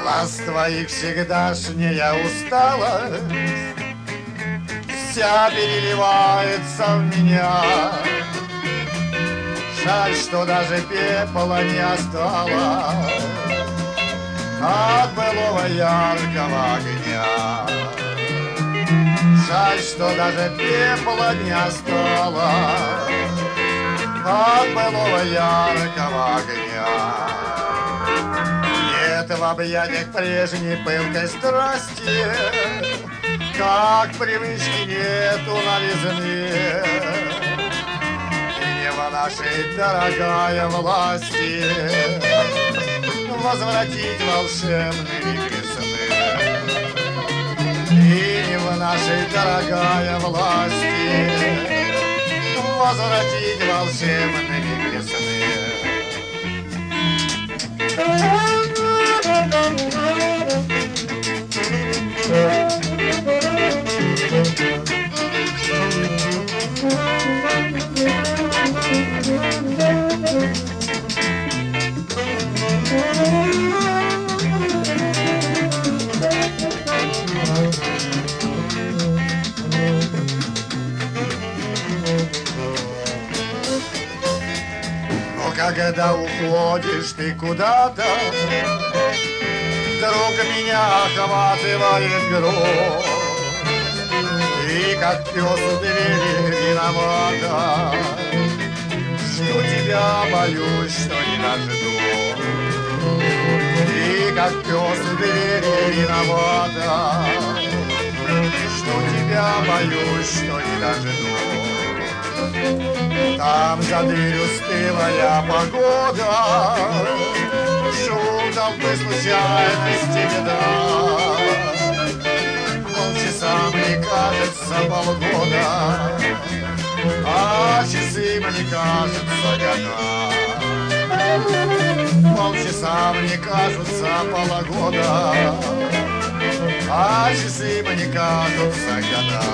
Глаз твоих всегдашняя усталость вся переливается в меня. Жаль, что даже пепла не осталось от былого яркого огня. Жаль, что даже пепла не осталось от былого яркого огня. Нет в объятиях прежней пылкой страсти, как привычки нету новизны. И не в нашей, дорогая, власти возвратить волшебные весны. И не в нашей, дорогая, власти возвратить волшебные весны. Но когда уходишь ты куда-то, вдруг меня охватывает грусть. И как пес у двери виновата, жду тебя, боюсь, что не дожду. И как пес у двери виновата, жду тебя, боюсь, что не дожду. Там за дверью стылая погода, шум толпы, случайности, беда. Полчаса мне кажется полгода, а часы мне кажутся года. Полчаса мне кажутся полгода, а часы мне кажутся года.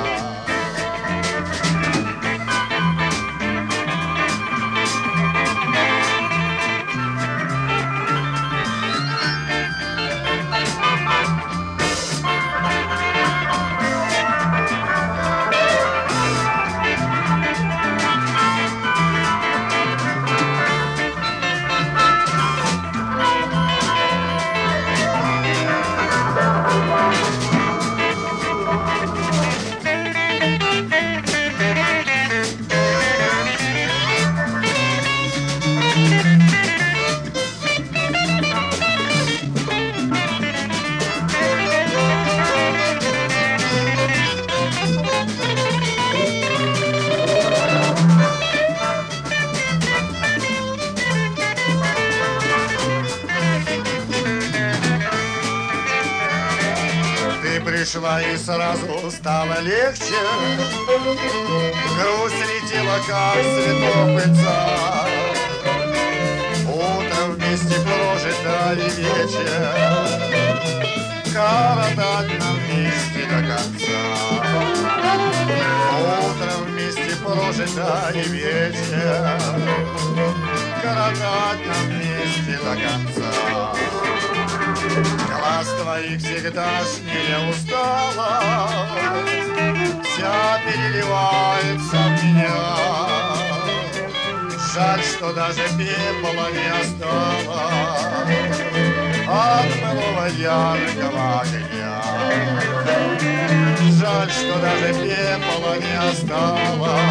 Пришла и сразу стало легче, грусть летела, как светопыльца. Утро вместе прожито и вечер, коротать нам вместе до конца. Утро вместе прожито и вечер, коротать нам вместе до конца. Глаз твоих всегдашняя усталость вся переливается в меня. Жаль, что даже пепла не осталось от былого яркого огня. Жаль, что даже пепла не осталось